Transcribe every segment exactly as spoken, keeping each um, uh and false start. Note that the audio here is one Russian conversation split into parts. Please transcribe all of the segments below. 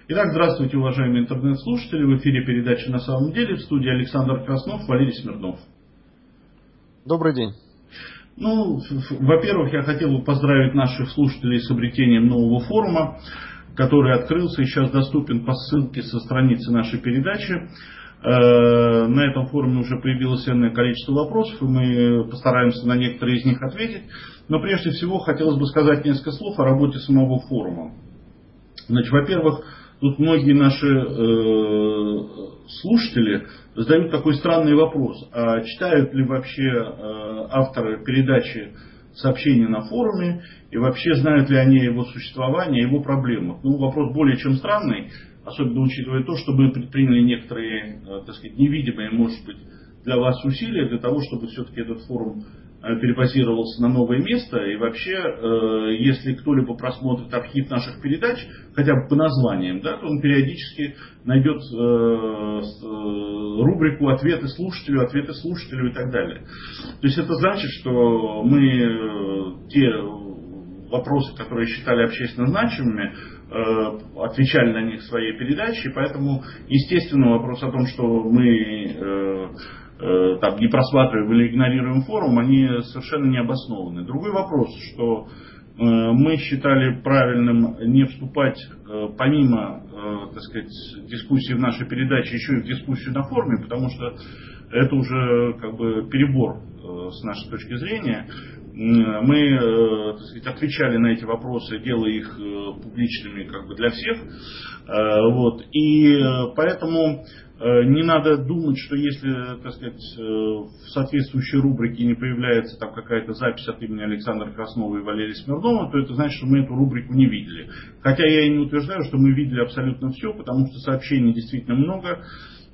Итак, здравствуйте, уважаемые интернет-слушатели. В эфире передача «На самом деле», в студии Александр Краснов, Валерий Смирнов. Добрый день. Ну, во-первых, я хотел бы поздравить наших слушателей с обретением нового форума, который открылся и сейчас доступен по ссылке со страницы нашей передачи. На этом форуме уже появилось энное количество вопросов, и мы постараемся на некоторые из них ответить. Но прежде всего хотелось бы сказать несколько слов о работе самого форума. Значит, во-первых, тут многие наши э, слушатели задают такой странный вопрос. А читают ли вообще э, авторы передачи сообщения на форуме и вообще знают ли они о его существовании, о его проблемах? Ну, вопрос более чем странный, особенно учитывая то, что мы предприняли некоторые, э, так сказать, невидимые, может быть, для вас усилия для того, чтобы все-таки этот форум перебазировался на новое место. И вообще, э, если кто-либо просмотрит архив наших передач, хотя бы по названиям, да, то он периодически найдет э, э, рубрику «Ответы слушателю», «Ответы слушателю» и так далее. То есть это значит, что мы э, те вопросы, которые считали общественно значимыми, э, отвечали на них в своей передаче. Поэтому, естественно, вопрос о том, что мы э, там, не просматриваем или игнорируем форум, они совершенно не обоснованы. Другой вопрос, что э, мы считали правильным не вступать э, помимо э, так сказать, дискуссии в нашей передаче еще и в дискуссию на форуме, потому что это уже как бы перебор э, с нашей точки зрения. Мы э, так сказать, отвечали на эти вопросы, делая их э, публичными как бы для всех. Э, вот. И э, поэтому не надо думать, что если, так сказать, в соответствующей рубрике не появляется там какая-то запись от имени Александра Краснова и Валерия Смирнова, то это значит, что мы эту рубрику не видели. Хотя я и не утверждаю, что мы видели абсолютно все, потому что сообщений действительно много,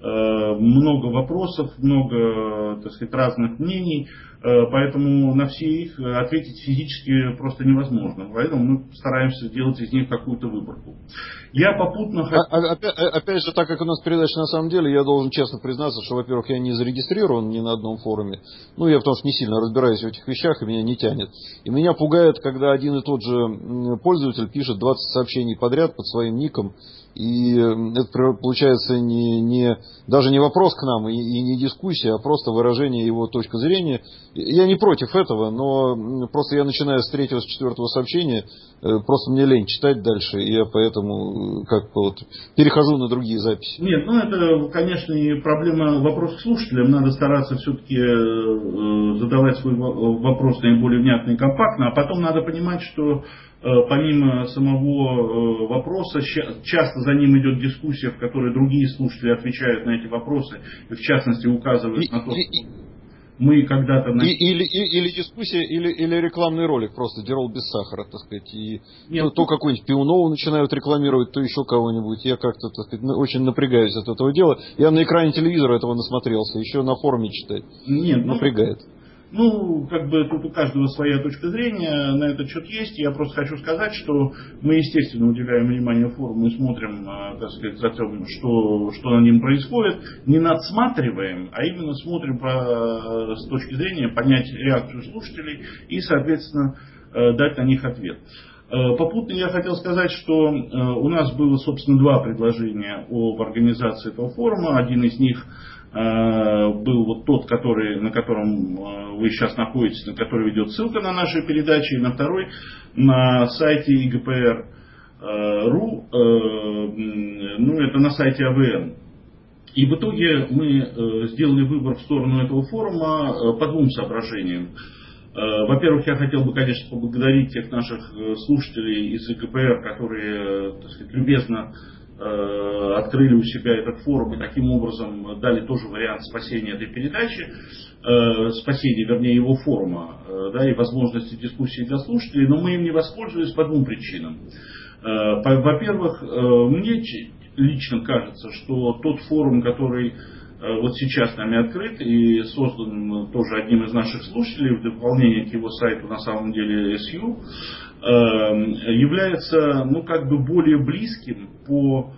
много вопросов, много, так сказать, разных мнений, поэтому на все их ответить физически просто невозможно. Поэтому мы стараемся делать из них какую-то выборку. Я попутно... А, опять, опять же, так как у нас передача на самом деле, я должен честно признаться, что, во-первых, я не зарегистрирован ни на одном форуме. Ну, я потому что не сильно разбираюсь в этих вещах, и меня не тянет. И меня пугает, когда один и тот же пользователь пишет двадцать сообщений подряд под своим ником. И это получается не, не, даже не вопрос к нам и, и не дискуссия, а просто выражение его точки зрения. Я не против этого, но просто я начинаю с третьего, с четвертого сообщения, просто мне лень читать дальше, и я поэтому как вот перехожу на другие записи. Нет, ну это, конечно, и проблема вопроса слушателям. Надо стараться все-таки задавать свой вопрос наиболее внятно и компактно, а потом надо понимать, что помимо самого вопроса, часто за ним идет дискуссия, в которой другие слушатели отвечают на эти вопросы, и в частности указывают и, на то, и, что мы когда-то... И, или, и, или дискуссия, или, или рекламный ролик, просто Дирол без сахара, так сказать. И Нет, то, то какой-нибудь Пивнову начинают рекламировать, то еще кого-нибудь. Я как-то, так сказать, очень напрягаюсь от этого дела. Я на экране телевизора этого насмотрелся, еще на форуме читать. Нет, напрягает. Ну, как бы тут у каждого своя точка зрения на этот счет есть. Я просто хочу сказать, что мы, естественно, уделяем внимание форуму и смотрим, так сказать, за тем, что, что на нем происходит. Не надсматриваем, а именно смотрим по, с точки зрения понять реакцию слушателей и, соответственно, дать на них ответ. Попутно я хотел сказать, что у нас было, собственно, два предложения об организации этого форума. Один из них был вот тот, который, на котором вы сейчас находитесь, на который ведет ссылка на наши передачи, и на второй на сайте и гэ пэ эр точка ру, ну это на сайте а вэ эн. И в итоге мы сделали выбор в сторону этого форума по двум соображениям. Во-первых, я хотел бы, конечно, поблагодарить тех наших слушателей из и гэ пэ эр, которые, так сказать, любезно открыли у себя этот форум и таким образом дали тоже вариант спасения этой передачи, спасения, вернее, его форума, да, и возможности дискуссии для слушателей, но мы им не воспользовались по двум причинам. Во-первых, мне лично кажется, что тот форум, который вот сейчас нами открыт и создан тоже одним из наших слушателей в дополнение к его сайту, на самом деле эс ю, является, ну, как бы более близким по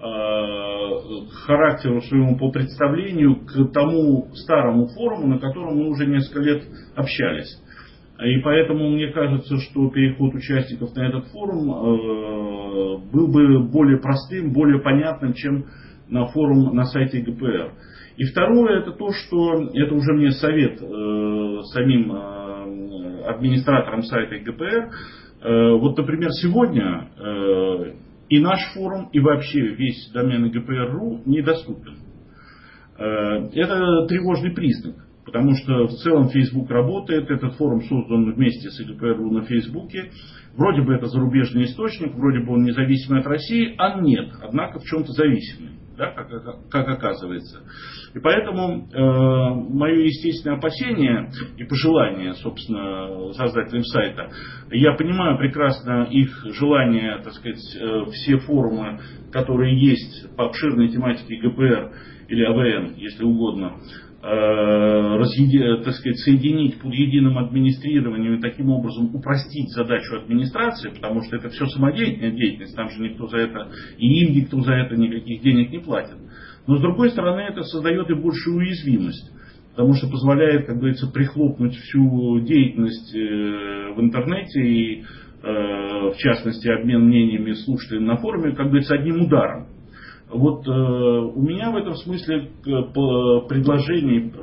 характеру своему, по представлению к тому старому форуму, на котором мы уже несколько лет общались. И поэтому мне кажется, что переход участников на этот форум был бы более простым, более понятным, чем на форум на сайте ГПР. И второе, это то, что это уже мне совет э, самим э, администраторам сайта ГПР. Э, вот, например, сегодня э, и наш форум, и вообще весь домен гэ пэ эр точка ру недоступен. Э, это тревожный признак, потому что в целом Facebook работает, этот форум создан вместе с гэ пэ эр точка ру на Фейсбуке. Вроде бы это зарубежный источник, вроде бы он независимый от России, а нет, однако в чем-то зависимый. Да, как, как оказывается. И поэтому э, мое естественное опасение и пожелание, собственно, создателям сайта, я понимаю прекрасно их желание, так сказать, э, все форумы, которые есть по обширной тематике гэ пэ эр или а вэ эн, если угодно, э, разъеди, так сказать, соединить под единым администрированием и таким образом упростить задачу администрации, потому что это все самодеятельная деятельность, там же никто за это, и им никто за это никаких денег не платит. Но с другой стороны, это создает и большую уязвимость, потому что позволяет, как говорится, прихлопнуть всю деятельность в интернете и, в частности, обмен мнениями слушателей на форуме, как говорится, одним ударом. Вот э, у меня в этом смысле предложение,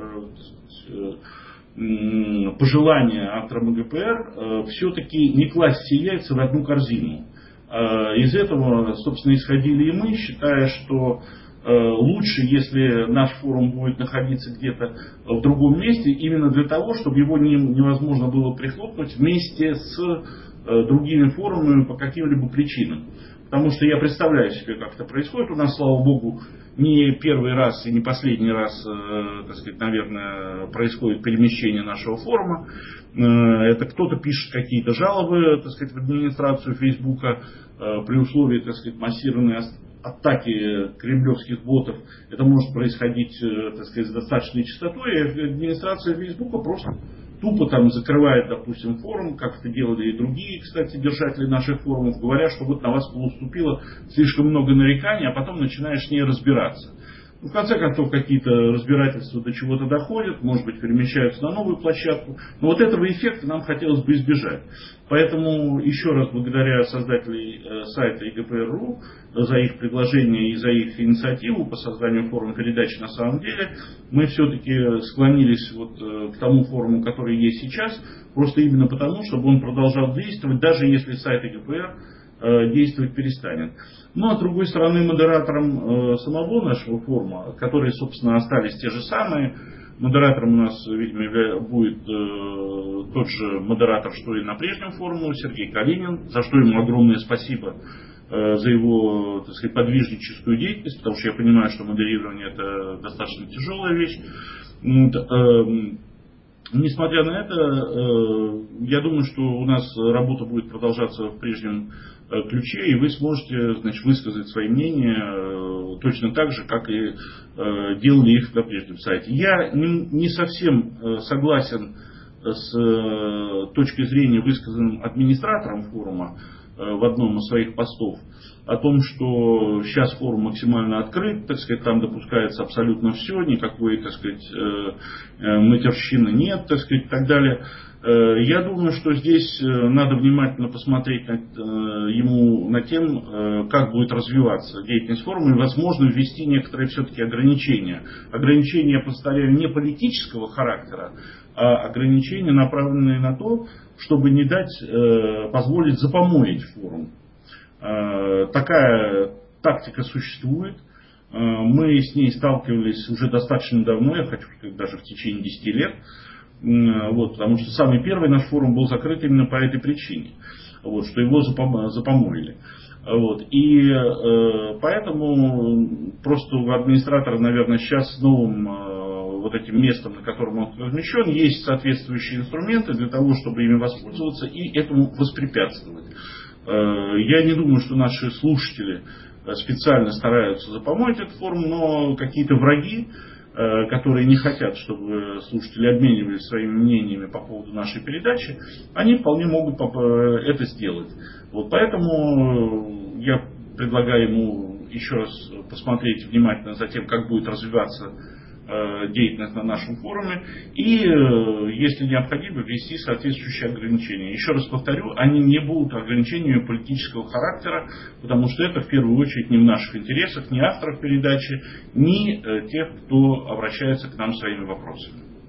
э, пожелание авторам гэ пэ эр э, все-таки не класть все яйца в одну корзину. Э, из этого, собственно, исходили и мы, считая, что э, лучше, если наш форум будет находиться где-то в другом месте, именно для того, чтобы его не, невозможно было прихлопнуть вместе с э, другими форумами по каким-либо причинам. Потому что я представляю себе, как это происходит. У нас, слава богу, не первый раз и не последний раз, э, так сказать, наверное, происходит перемещение нашего форума. Э, это кто-то пишет какие-то жалобы, так сказать, в администрацию Фейсбука э, при условии, так сказать, массированной атаки кремлевских ботов. Это может происходить, э, так сказать, с достаточной частотой. И администрация Фейсбука просто тупо там закрывает, допустим, форум, как это делали и другие, кстати, держатели наших форумов, говоря, что вот на вас поступило слишком много нареканий, а потом начинаешь с ней разбираться. Ну, в конце концов, какие-то разбирательства до чего-то доходят, может быть, перемещаются на новую площадку. Но вот этого эффекта нам хотелось бы избежать. Поэтому еще раз благодаря создателей э, сайта и гэ пэ эр точка ру за их предложение и за их инициативу по созданию форума передачи. На самом деле мы все-таки склонились вот, э, к тому форуму, который есть сейчас, просто именно потому, чтобы он продолжал действовать, даже если сайт и гэ пэ эр действовать перестанет. Ну, а с другой стороны, модератором э, самого нашего форума, которые, собственно, остались те же самые, модератором у нас, видимо, будет э, тот же модератор, что и на прежнем форуме, Сергей Калинин, за что ему огромное спасибо э, за его, так сказать, подвижническую деятельность, потому что я понимаю, что модерирование это достаточно тяжелая вещь. Вот, э, Несмотря на это, я думаю, что у нас работа будет продолжаться в прежнем ключе, и вы сможете, значит, высказать свои мнения точно так же, как и делали их на прежнем сайте. Я не совсем согласен с точки зрения, высказанным администратором форума в одном из своих постов, о том, что сейчас форум максимально открыт, так сказать, там допускается абсолютно все, никакой, так сказать, матерщины нет, так сказать, и так далее. Я думаю, что здесь надо внимательно посмотреть на, ему на тем, как будет развиваться деятельность форума, и, возможно, ввести некоторые все-таки ограничения. Ограничения, я повторяю, не политического характера, а ограничения, направленные на то, чтобы не дать, позволить запомоить форум. Такая тактика существует. Мы с ней сталкивались уже достаточно давно, я хочу сказать, даже в течение десяти лет. Вот, потому что самый первый наш форум был закрыт именно по этой причине, вот, что его запомоили. Вот, и э, поэтому просто у администратора, наверное, сейчас с новым э, вот этим местом, на котором он размещен, есть соответствующие инструменты для того, чтобы ими воспользоваться и этому воспрепятствовать. Э, я не думаю, что наши слушатели специально стараются запомнить этот форум, но какие-то враги, которые не хотят, чтобы слушатели обменивались своими мнениями по поводу нашей передачи, они вполне могут это сделать. Вот поэтому я предлагаю ему еще раз посмотреть внимательно за тем, как будет развиваться деятельность на нашем форуме и, если необходимо, ввести соответствующие ограничения. Еще раз повторю, они не будут ограничениями политического характера, потому что это в первую очередь не в наших интересах, ни авторов передачи, ни тех, кто обращается к нам своими вопросами.